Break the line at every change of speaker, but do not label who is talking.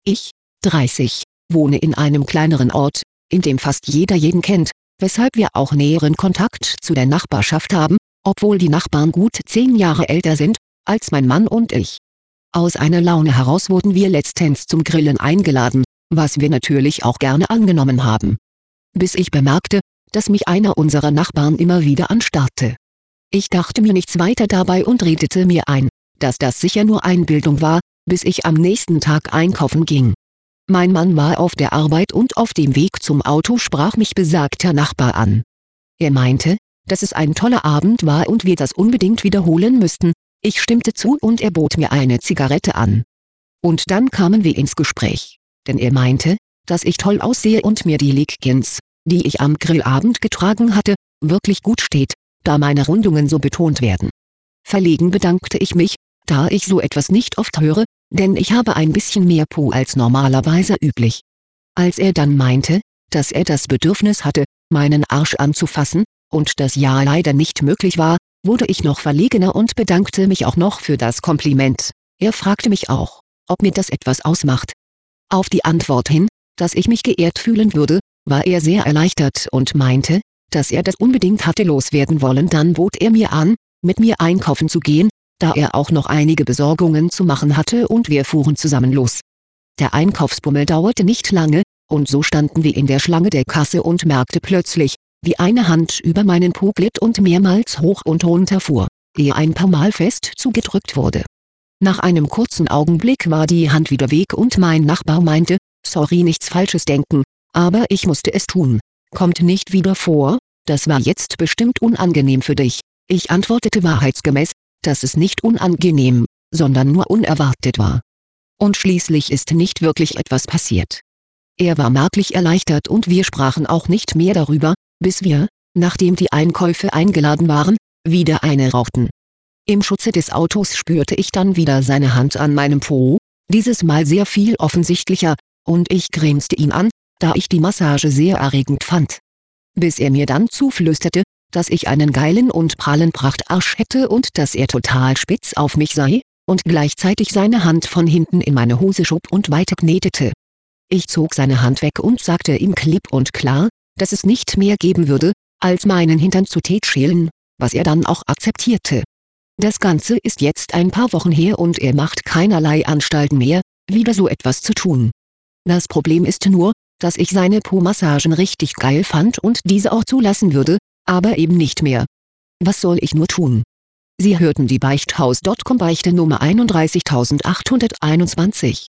Ich, 30, wohne in einem kleineren Ort, in dem fast jeder jeden kennt, weshalb wir auch näheren Kontakt zu der Nachbarschaft haben, obwohl die Nachbarn gut 10 Jahre älter sind als mein Mann und ich. Aus einer Laune heraus wurden wir letztens zum Grillen eingeladen, was wir natürlich auch gerne angenommen haben. Bis ich bemerkte, dass mich einer unserer Nachbarn immer wieder anstarrte. Ich dachte mir nichts weiter dabei und redete mir ein, dass das sicher nur Einbildung war, bis ich am nächsten Tag einkaufen ging. Mein Mann war auf der Arbeit und auf dem Weg zum Auto sprach mich besagter Nachbar an. Er meinte, dass es ein toller Abend war und wir das unbedingt wiederholen müssten. Ich stimmte zu und er bot mir eine Zigarette an. Und dann kamen wir ins Gespräch, denn er meinte, dass ich toll aussehe und mir die Leggings, die ich am Grillabend getragen hatte, wirklich gut steht, da meine Rundungen so betont werden. Verlegen bedankte ich mich, da ich so etwas nicht oft höre, denn ich habe ein bisschen mehr Po als normalerweise üblich. Als er dann meinte, dass er das Bedürfnis hatte, meinen Arsch anzufassen, und das ja leider nicht möglich war, wurde ich noch verlegener und bedankte mich auch noch für das Kompliment. Er fragte mich auch, ob mir das etwas ausmacht. Auf die Antwort hin, dass ich mich geehrt fühlen würde, war er sehr erleichtert und meinte, dass er das unbedingt hatte loswerden wollen. Dann bot er mir an, mit mir einkaufen zu gehen, da er auch noch einige Besorgungen zu machen hatte und wir fuhren zusammen los. Der Einkaufsbummel dauerte nicht lange, und so standen wir in der Schlange der Kasse und merkte plötzlich, wie eine Hand über meinen Po glitt und mehrmals hoch und runter fuhr, ehe ein paar Mal fest zugedrückt wurde. Nach einem kurzen Augenblick war die Hand wieder weg und mein Nachbar meinte, sorry, nichts Falsches denken, aber ich musste es tun. Kommt nicht wieder vor, das war jetzt bestimmt unangenehm für dich. Ich antwortete wahrheitsgemäß, dass es nicht unangenehm, sondern nur unerwartet war. Und schließlich ist nicht wirklich etwas passiert. Er war merklich erleichtert und wir sprachen auch nicht mehr darüber, bis wir, nachdem die Einkäufe eingeladen waren, wieder eine rauchten. Im Schutze des Autos spürte ich dann wieder seine Hand an meinem Po, dieses Mal sehr viel offensichtlicher, und ich grinste ihn an, da ich die Massage sehr erregend fand. Bis er mir dann zuflüsterte, dass ich einen geilen und prallen Prachtarsch hätte und dass er total spitz auf mich sei, und gleichzeitig seine Hand von hinten in meine Hose schob und weiterknetete. Ich zog seine Hand weg und sagte ihm klipp und klar, dass es nicht mehr geben würde, als meinen Hintern zu Tee schälen, was er dann auch akzeptierte. Das Ganze ist jetzt ein paar Wochen her und er macht keinerlei Anstalten mehr, wieder so etwas zu tun. Das Problem ist nur, dass ich seine Po-Massagen richtig geil fand und diese auch zulassen würde, aber eben nicht mehr. Was soll ich nur tun? Sie hörten die Beichthaus.com Beichte Nummer 31821.